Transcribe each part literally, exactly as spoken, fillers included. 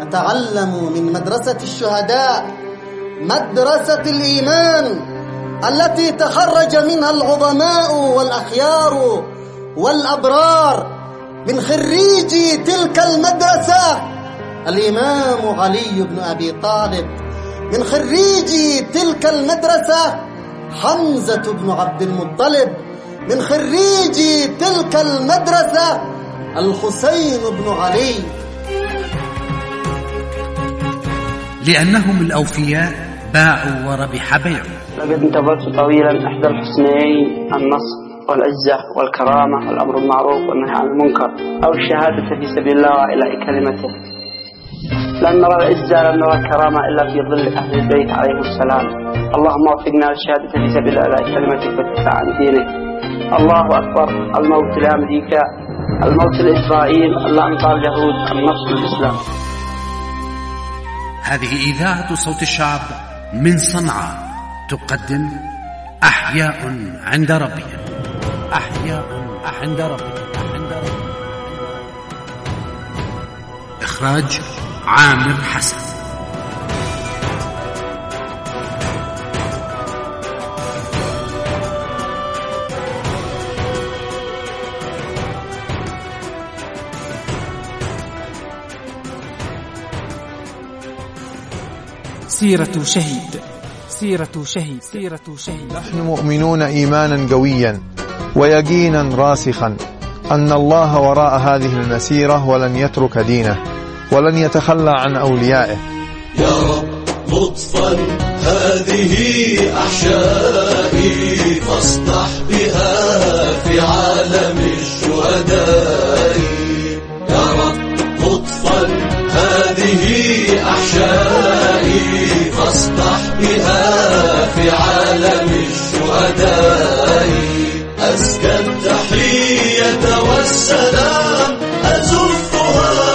تعلموا من مدرسة الشهداء، مدرسة الإيمان التي تخرج منها العظماء والأخيار والأبرار. من خريجي تلك المدرسة الإمام علي بن أبي طالب، من خريجي تلك المدرسة حمزة بن عبد المطلب، من خريجي تلك المدرسة الحسين بن علي. لأنهم الأوفياء باعوا وربح بيعوا. لقد انتظرت طويلا إحدى الحسنيين، النصر والعزة والكرامة والأمر بالمعروف والنهي عن المنكر، أو الشهادة في سبيل الله وإعلاء كلمته. لن نرى العزة لن نرى الكرامة إلا في ظل أهل البيت عليهم السلام. اللهم وفقنا للشهادة في سبيل الله وإعلاء كلمتك والدفاع عن دينك. الله أكبر. الموت لأمريكا، الموت لإسرائيل، الأنصار اليهود، النصر للإسلام. هذه إذاعة صوت الشعب من صنعاء تقدم أحياء عند ربهم. أحياء عند ربهم. عند ربهم. إخراج عامر حسن. سيرة شهيد. سيرة شهيد. سيرة شهيد. نحن مؤمنون إيمانا قويا ويقينا راسخا أن الله وراء هذه المسيرة ولن يترك دينه ولن يتخلى عن أوليائه. يا رب لطفا هذه أحشائي فاصدح بها في عالم الشهداء. يا رب لطفا هذه أحشائي فاصدح بها في عالم الشهداء. أزكى التحية والسلام أزفها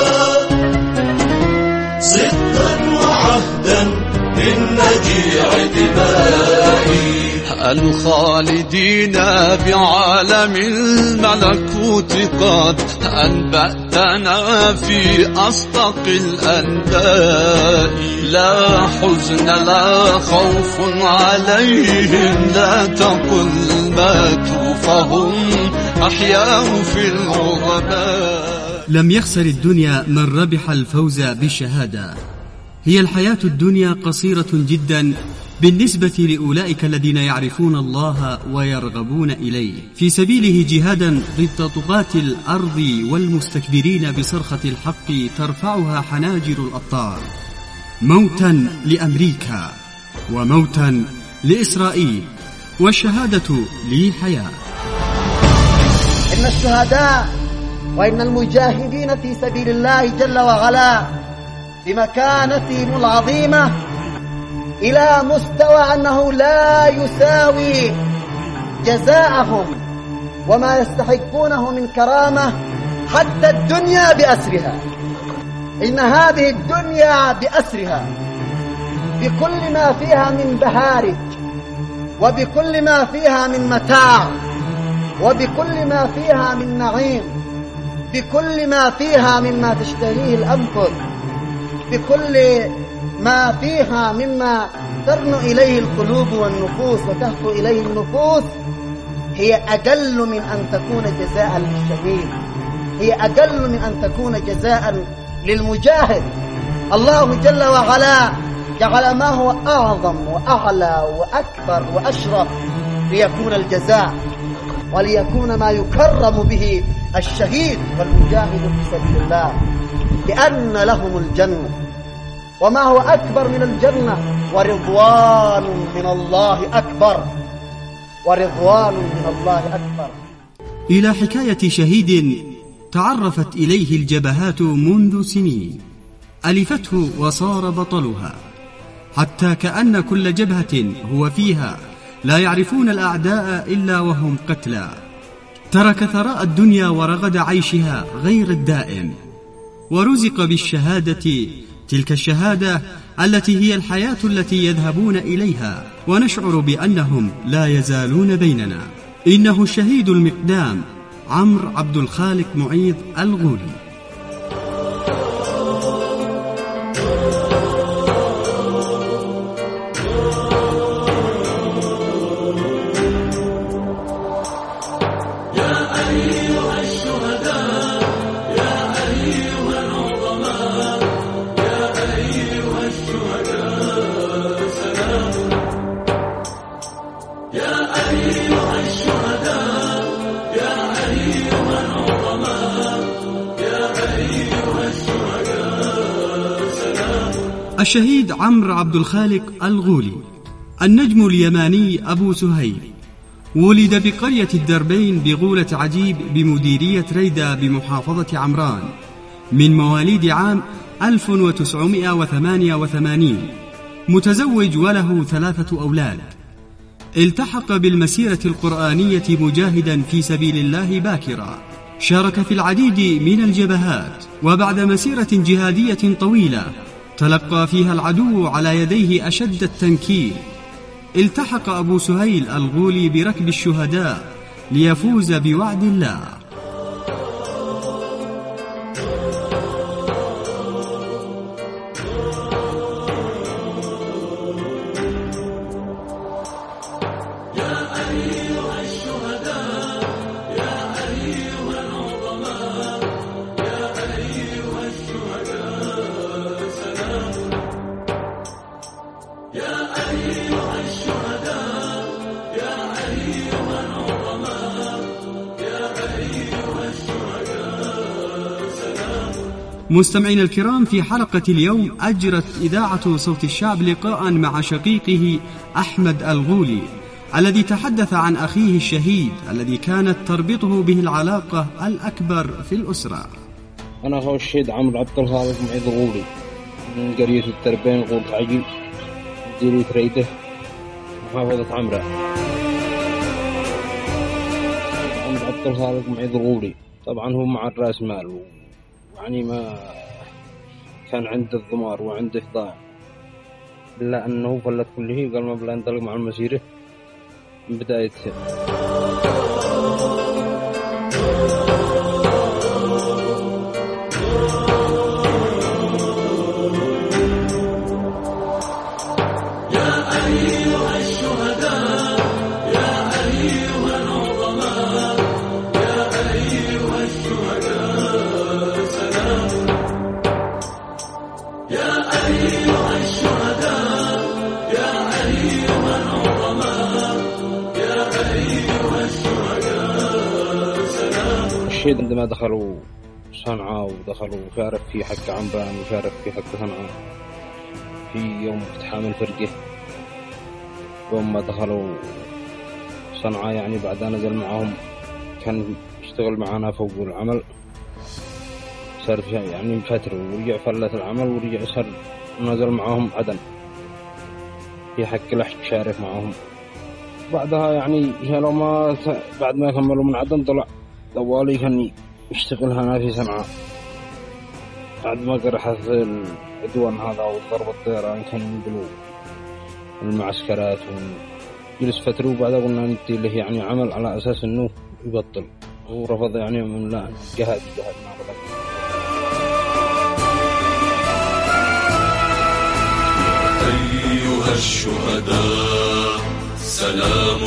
صدقا وعهدا بالنجيع دمائي. الخالدين بعالم الملكوت قد أنبأتنا في أصدق الأنباء. لا حزن لا خوف عليهم، لا تقل ماتوا فهم أحياء في الرغباء. لم يخسر الدنيا من ربح الفوز بالشهادة. هي الحياة الدنيا قصيرة جدا بالنسبة لأولئك الذين يعرفون الله ويرغبون إليه في سبيله جهادا ضد طغاة الأرض والمستكبرين بصرخة الحق ترفعها حناجر الأبطال. موتا لأمريكا وموتا لإسرائيل، والشهادة لي حياة. إن الشهداء وإن المجاهدين في سبيل الله جل وعلا بمكانتهم العظيمة إلى مستوى أنه لا يساوي جزاءهم وما يستحقونه من كرامة حتى الدنيا بأسرها. إن هذه الدنيا بأسرها بكل ما فيها من بهارج وبكل ما فيها من متاع وبكل ما فيها من نعيم، بكل ما فيها مما تشتهيه الأنفس، بكل ما فيها مما ترنو إليه القلوب والنفوس وتهفو إليه النفوس، هي أقل من أن تكون جزاء للشهيد، هي أقل من أن تكون جزاء للمجاهد. الله جل وعلا جعل ما هو أعظم وأعلى وأكبر وأشرف ليكون الجزاء وليكون ما يكرم به الشهيد والمجاهد في سبيل الله، لأن لهم الجنة، وما هو أكبر من الجنة ورضوان من الله أكبر، ورضوان من الله أكبر. إلى حكاية شهيد تعرفت إليه الجبهات منذ سنين، ألفته وصار بطلها، حتى كأن كل جبهة هو فيها لا يعرفون الأعداء إلا وهم قتلى. ترك ثراء الدنيا ورغد عيشها غير الدائم، ورزق بالشهادة، تلك الشهادة التي هي الحياة التي يذهبون إليها ونشعر بأنهم لا يزالون بيننا. إنه الشهيد المقدام عمرو عبد الخالق معيض الغولي. الشهيد عمرو عبد الخالق الغولي النجم اليماني أبو سهيل، ولد بقرية الدربين بغولة عجيب بمديرية ريدة بمحافظة عمران، من مواليد عام ألف وتسعمائة وثمانية وثمانين، متزوج وله ثلاثة أولاد. التحق بالمسيرة القرآنية مجاهدا في سبيل الله باكرا، شارك في العديد من الجبهات، وبعد مسيرة جهادية طويلة تلقى فيها العدو على يديه أشد التنكيل، التحق أبو سهيل الغولي بركب الشهداء ليفوز بوعد الله. مستمعين الكرام، في حلقة اليوم أجرت إذاعة صوت الشعب لقاء مع شقيقه أحمد الغولي، الذي تحدث عن أخيه الشهيد الذي كانت تربطه به العلاقة الأكبر في الأسرة. أنا هو الشهيد عمرو عبد الخالق الغولي من قرية الدربين غولة عجيب مديرية ريدة محافظة عمران. عمرو عبد الخالق الغولي طبعا هو مع الرأس مال، يعني ما كان عنده الضمار وعنده ضاع، إلا أنه فلت كله قال ما بلا ينطلق مع المسيرة من بداية سنة. عندما دخلوا صنعاء ودخلوا وشارك في حق عمران وشارك في حق صنعاء في يوم اقتحام الفرقة، يوم ما دخلوا صنعاء يعني بعد نزل معهم كان يشتغل معنا فوق العمل، صار يعني فترة ورجع فلت العمل ورجع صار نزل معهم عدن في حق لحق شارك معهم. بعدها يعني لو ما بعد ما كملوا من عدن طلع طوالي كان يشتغل هنا في صنعاء، بعد ما قرحت العدوان هذا وضرب الطيران كان ينقلوا المعسكرات وجلس فترة، وبعد قلنا ندي له يعني عمل على أساس إنه يبطل، ورفض يعني من لا جهاد جهاد ما قبل. أيها الشهداء سلام،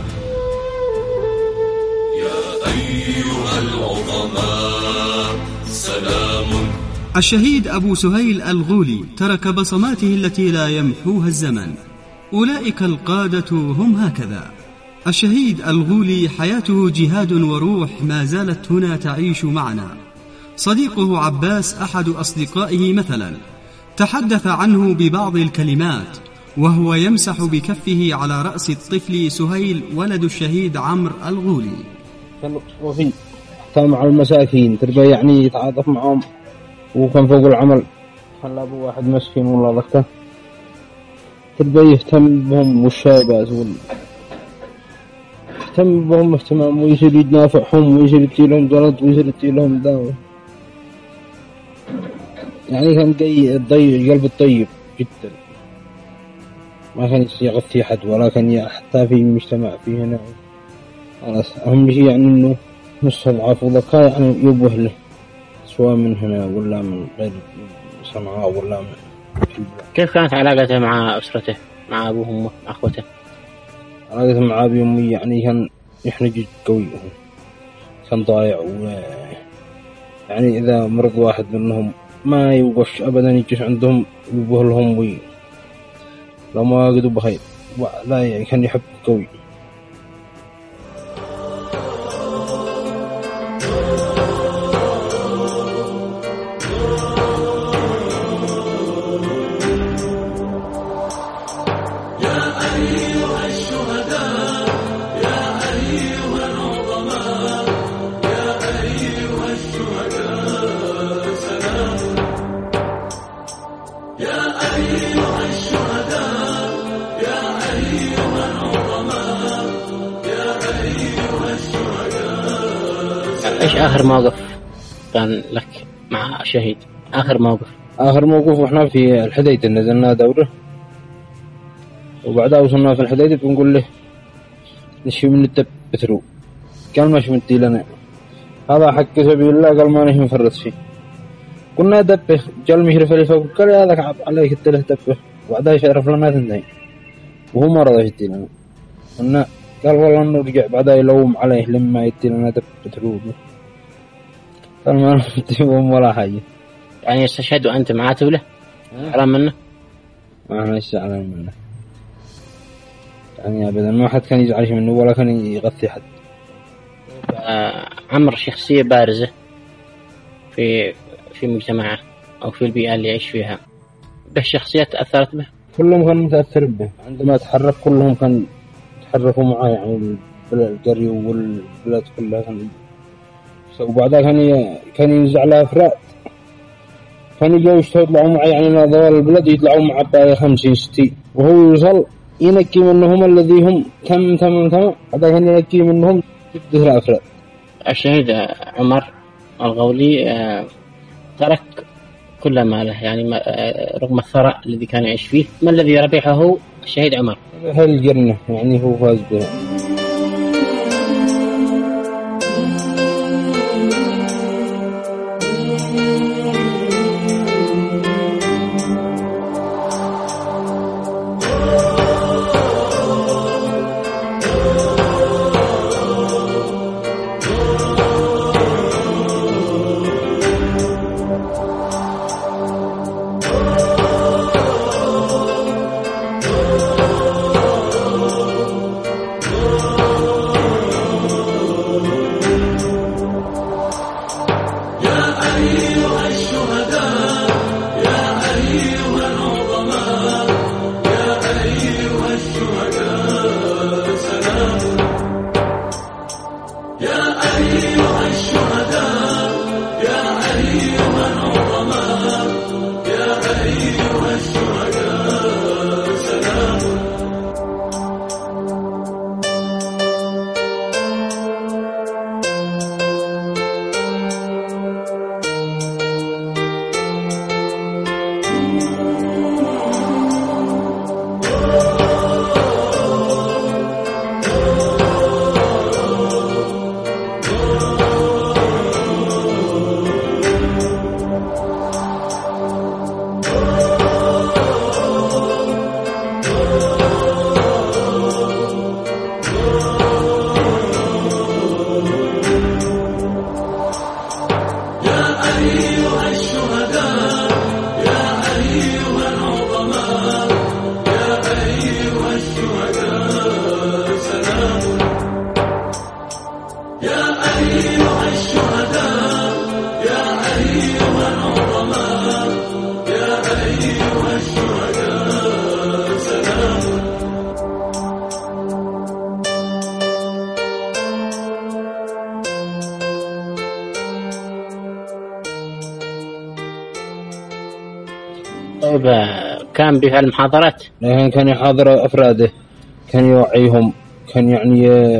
يا أيها العظماء سلام. الشهيد أبو سهيل الغولي ترك بصماته التي لا يمحوها الزمن، أولئك القادة هم هكذا. الشهيد الغولي حياته جهاد وروح ما زالت هنا تعيش معنا. صديقه عباس أحد أصدقائه مثلا تحدث عنه ببعض الكلمات وهو يمسح بكفه على رأس الطفل سهيل ولد الشهيد عمرو الغولي. كان وفي كان مع المساكين تربى يعني يتعاطف معهم، وكان فوق العمل خلى أبو واحد مسكين والله ذكره تربى يهتم بهم والشايبات وال يهتم بهم اهتمام، ويصير يدافعهم ويصير يدي لهم جلد ويصير يدي لهم دواء، يعني كان جاي الضيق قلب الطيب جدا، ما كان يغثي حد ولا كان حتى في المجتمع في هنا. أهم شيء يعني إنه مستضعف وذكاء يعني يبوه له، سواء من هنا ولا من غير صنعاء ولا من. كيف كانت علاقته مع أسرته، مع أبوه وأمه مع أخوته؟ علاقته مع أبي وأمي يعني كان يحنج قوي، كان ضايع، و يعني إذا مرض واحد منهم ما يوقفش أبدا يجيش عندهم يبوه لهم، وي لو ما قدوا بخير لا يعني كان يحب قوي. آخر موقف كان لك مع شهيد؟ آخر موقف آخر موقف وإحنا في الحديدة نزلنا دورة، وبعدها وصلنا في الحديدة بنقول له نشي من الدب بترو، قال ما شمتي لنا هذا حق سبيل الله، قال ما نحن نفرط فيه. قلنا دبه، جاء المشرف اللي فوق قال هذا كعب عليك التله دبه، وبعدها يشرف لنا ثنتين وهو ما رضى يدي لنا. قلنا قال والله انه رجع بعدها يلوم عليه لما يدي لنا دب بترو، قال ما نفتيهم ولا حاجة. يعني يستشهد وأنت معاته له حرام منه؟ ما احنا يستعلم منه يعني أبدا، ما حد كان يزعلش منه ولا كان يغثي حد. آه عمر شخصية بارزة في في مجتمعه أو في البيئة اللي يعيش فيها، به شخصيات تأثرت به؟ كلهم كانوا متأثر به، عندما تحرك كلهم كان تحركوا معه، يعني القرية والبلاد كلها كان. وبعدها كان كان ينزع لها أفراد، كان يجوا يطلعوا معه، يعني ذول البلد يطلعوا مع باقي خمسين ستين، وهو يوصل ينكي منهم الذي هم كم تمام تمام، هذا كان ينكي منهم ستة الأفراد. الشهيد عمر الغولي ترك كل ماله، يعني رغم الثراء الذي كان يعيش فيه. ما الذي ربحه الشهيد عمر؟ ربح الجنة، يعني هو فاز بها. طيب كان بها المحاضرات؟ يعني كان يحاضر أفراده، كان يوعيهم، كان يعني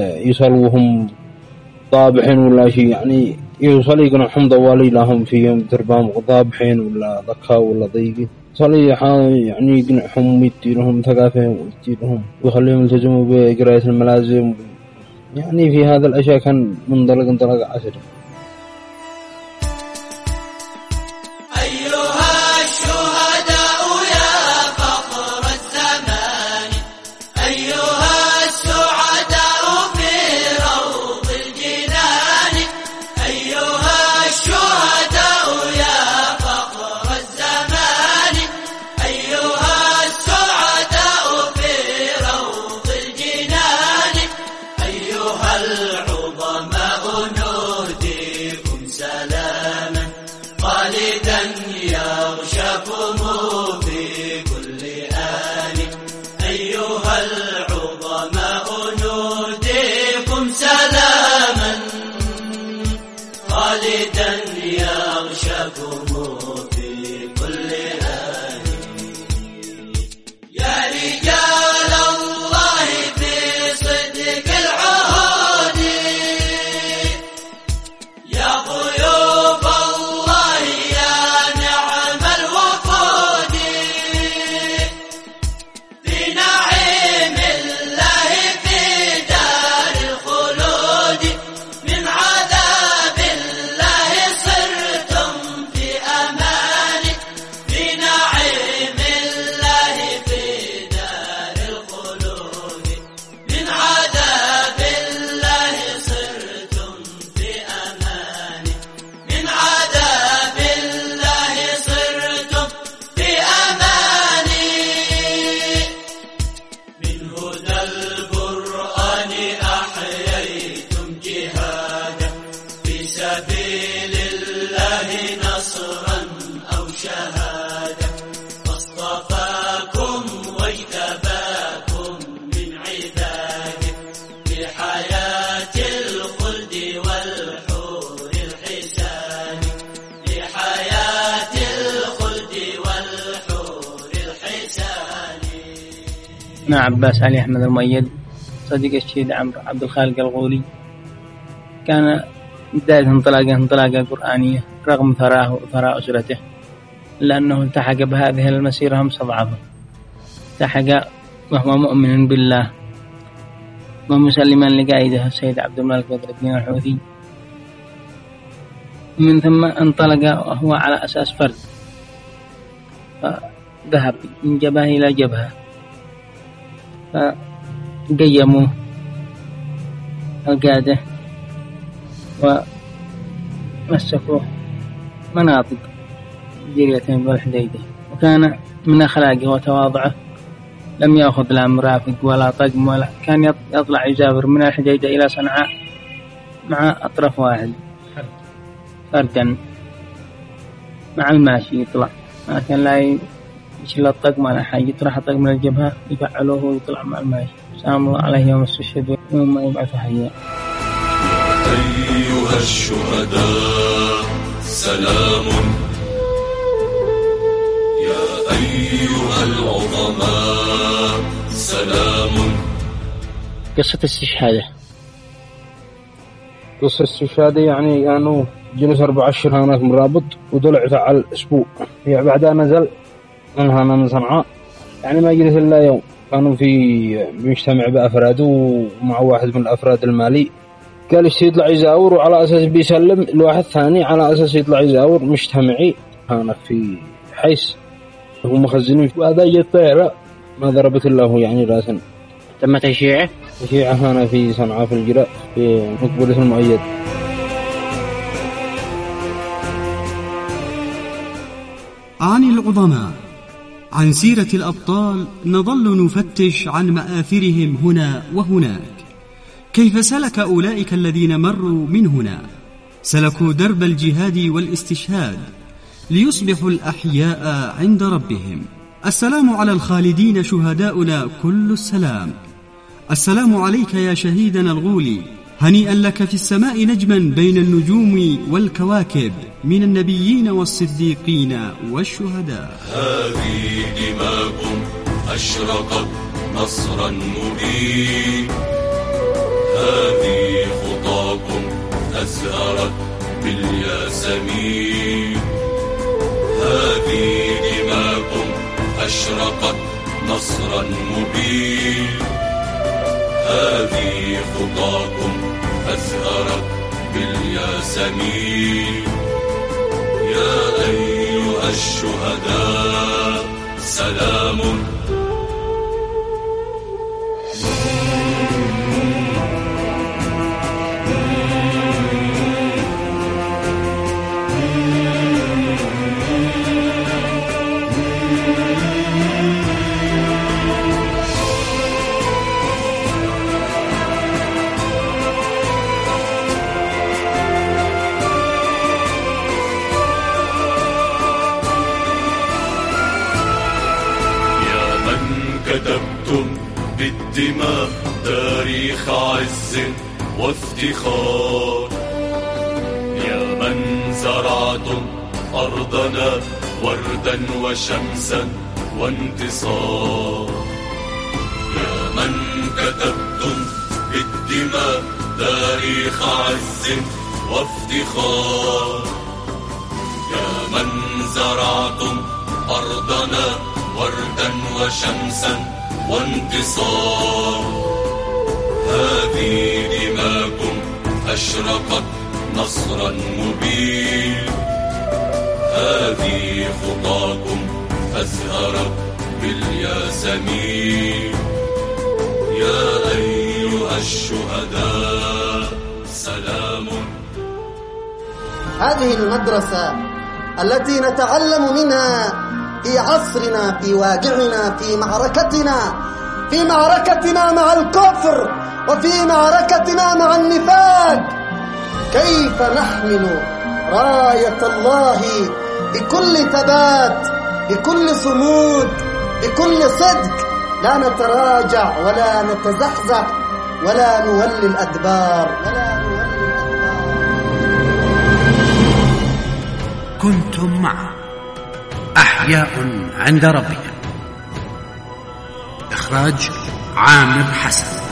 يصلوهم طابحين ولا شيء، يعني يوصل يقولون حمد والي لهم فيهم تربام طابحين ولا ضكا ولا ضيقي، صلي يعني يقنعهم ويدي لهم ثقافة ويدي لهم ويخليهم يلتزموا بقراية الملازم. يعني في هذا الأشياء كان منطلق انطلاق عسر. يا مع عباس علي أحمد المؤيد صديق الشهيد عمرو عبد الخالق الغولي. كان بداية انطلاقه انطلاقة قرآنية رغم ثراه وثراء أسرته، لأنه التحق بهذه المسيرة هم ضعفا. التحق وهو مؤمن بالله ومسلما لقائده السيد عبد الملك بدر الدين الحوثي، من ثم انطلق وهو على أساس فرد، فذهب من جبهة إلى جبهة، فقيموا القادة ومسكوا مناطق جرية والحديدة. وكان من أخلاقه وتواضعه لم يأخذ لا مرافق ولا طقم، ولا كان يطلع يجابر من الحديدة إلى صنعاء مع أطرف واحد فردا مع الماشي يطلع، ما كان لا يشيل الطقم ولا حاجة، يطرح الطقم من الجبهة يفعلوه ويطلع مع الماشي. سلام الله عليه يوم استشهد ويوم يبعث حيا. أيها الشهداء سلام، يا أيها العظماء سلام. قصة استشهاده قصة استشهاده يعني كانوا جلس أربع أشهر هناك مرابط وطلع فعل أسبوع، يعني بعدها نزل منها من صنعاء، يعني ما جلس إلا يوم. كانوا في مجتمع بأفراده ومع واحد من الأفراد المالي، قال ايش يطلع يزاور، وعلى أساس بيسلم الواحد ثاني على أساس يطلع يزاور مجتمعي هناك في حيس هم مخزنين. وهذا جت طيارة ما ضربت الله يعني راسا. تم تشييعه تشييعه هنا في صنعاء في الجراء في مقبرة المؤيد. عن العظماء، عن سيرة الأبطال نظل نفتش عن مآثرهم هنا وهناك. كيف سلك أولئك الذين مروا من هنا؟ سلكوا درب الجهاد والاستشهاد ليصبحوا الأحياء عند ربهم. السلام على الخالدين شهداؤنا كل السلام. السلام عليك يا شهيدنا الغولي، هنيئا لك في السماء نجما بين النجوم والكواكب من النبيين والصديقين والشهداء. هذه دماؤكم أشرقت نصرا مبين، هذه خطاكم أزهرت بالياسمين، هذه دماؤكم أشرقت نصرا مبين، هذه خطاكم أزهرت بالياسمين. يا أيها الشهداء سلام. كتبتم بالدماء تاريخ عز وافتخار، يا من زرعتم أرضنا وردا وشمسا وانتصار، يا من كتبتم بالدماء تاريخ عز وافتخار، يا من زرعتم أرضنا وردا وشمسا وانتصار. هذه دماؤكم أشرقت نصرا مبين، هذه خطاكم أزهرت بالياسمين. يا أيها الشهداء سلام. هذه المدرسة التي نتعلم منها في عصرنا، في واقعنا، في معركتنا في معركتنا مع الكفر، وفي معركتنا مع النفاق، كيف نحمل راية الله بكل ثبات، بكل صمود، بكل صدق، لا نتراجع ولا نتزحزح ولا نولي الأدبار ولا نولي الأدبار. كنتم مع أحياء عند ربهم، إخراج عامر حسن.